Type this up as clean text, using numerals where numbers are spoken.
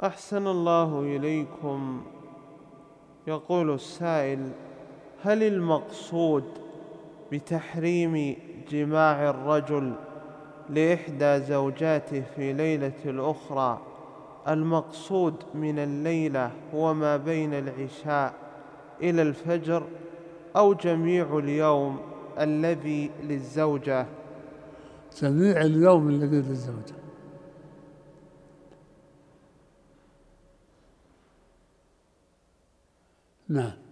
أحسن الله إليكم. يقول السائل: هل المقصود بتحريم جماع الرجل لإحدى زوجاته في ليلة الأخرى المقصود من الليلة هو ما بين العشاء إلى الفجر، أو جميع اليوم الذي للزوجة؟ جميع اليوم الذي للزوجة. نعم.